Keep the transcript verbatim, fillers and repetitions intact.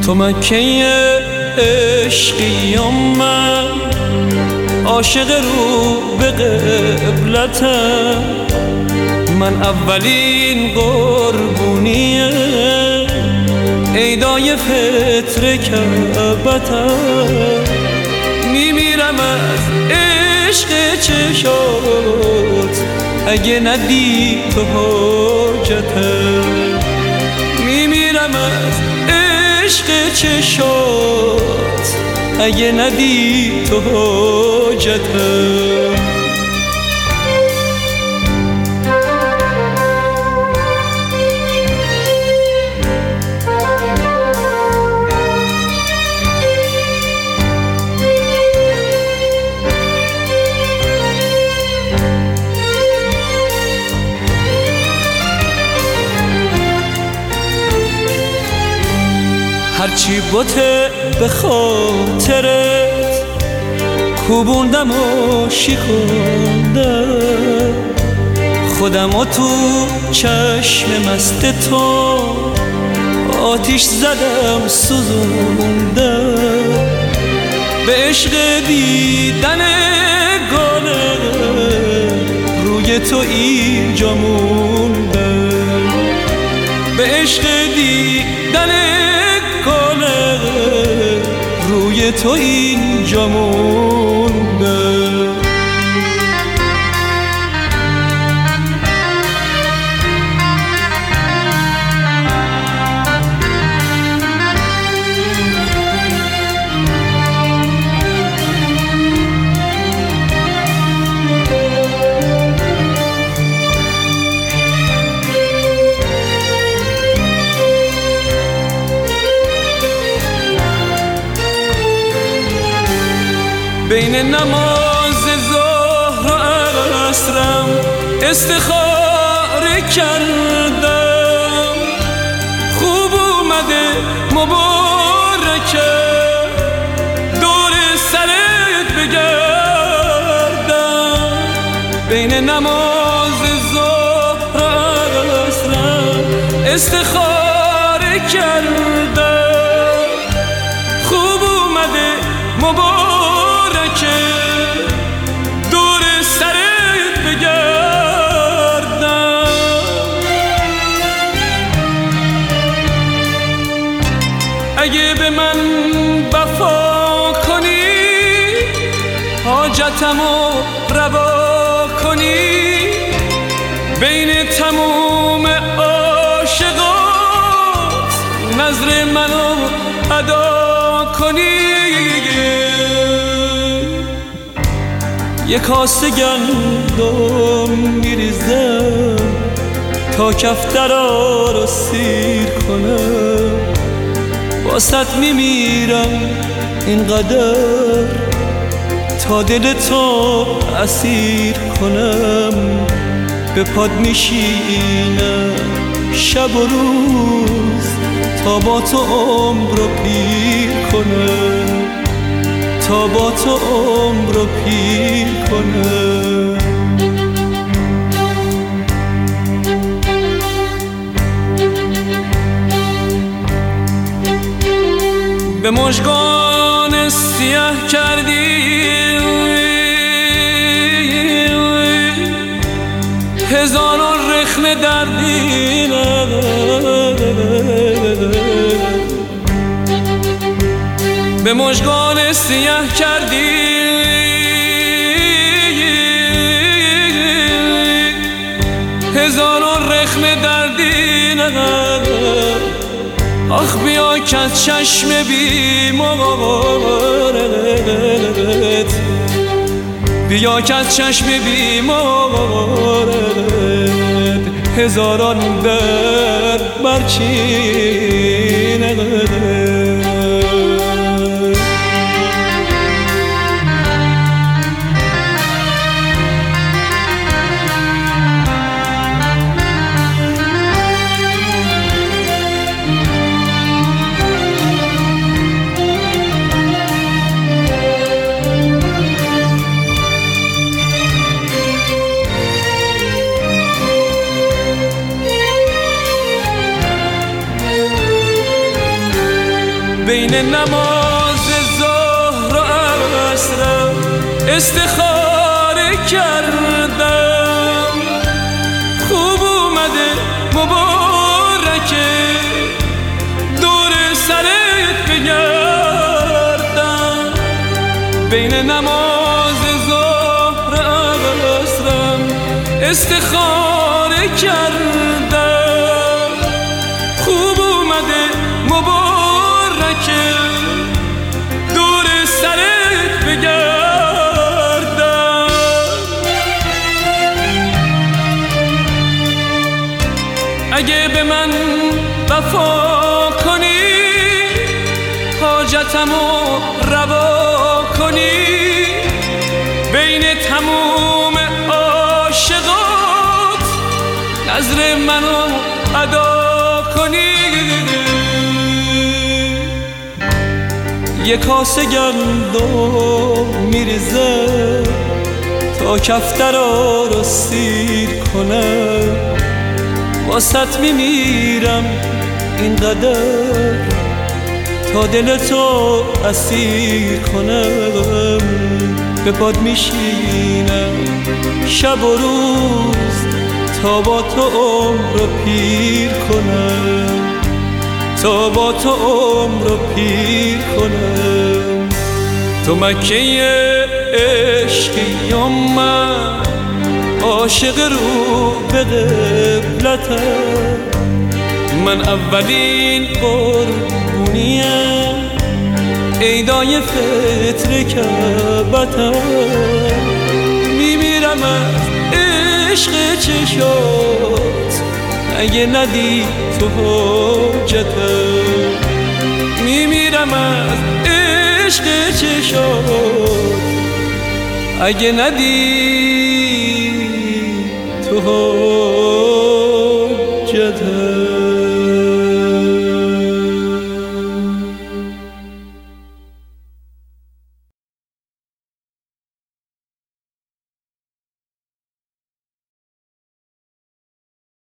تو مکه عشقی و من عاشق رو به قبلتم، من اولین قربونیه عیدای فطر کعبتم. میمیرم از عشق چشات اگه ندی تو حاجتم، میمیرم از عشق چشات اگه ندی تو حاجتم. هرچی بوته به خاطرت کوبوندم و شکوندم، خودم و تو چشم مست تو آتیش زدم سوزوندم. به عشق دیدن گاله روی تو اینجا موندم، به عشق دیدن روی تو اینجا مونده. بین نماز ظهر و عصرم استخاره کردم، خوب اومده مبارکه دور سرت بگردم. بین نماز ظهر و عصرم استخاره کردم، خوب اومده مبارکه دور سرت بگردم. اگه به من وفا کنی حاجتمو روا کنی، بین تموم عاشقات نظر منو ادا کنی. یک کاسه گندم میریزم تا کفترا رو سیر کنم، واسط میمیرم اینقدر تا دل تو اسیر کنم. به پاد میشینم شب و روز تا با تو عمر رو پیر کنم، تا با تو عمر رو پیر کنم. به مژگان سیاه کردی هزاران رخنه دردی، به مژگان سیاه کردی هزاران رخنه دردی. آخ بیا که از چشم بیمارت، بیا که از چشم بیمارت هزاران درد برچینه. بین نماز ظهر و عصر استخاره کردم. خوب اومده مبارکه دور سرت بگردم. بین نماز ظهر و عصرم استخاره کردم. خوب اومده مبارکه دور سرت بگردم. اگه به من وفا کنی حاجتمو روا کنی بین تموم عاشقات نظر منو ادا کنی. یه کاسه گندم میریزه تا کفترا رو سیر کنه. واسط میمیرم اینقدر تا دلتو اسیر کنم. به پاد میشینم شب و روز تا با تو عمر رو پیر کنم. تا با تو عمر رو پیر کنم. تو مکه عشقی یا من عاشق رو به قبلتم. من اولین قربونیم عیدای فطر کعبتم. میمیرم از عشق چشات اگه ندی تو حاجتم. میمیرم از عشق چشات اگه ندی تو حاجتم.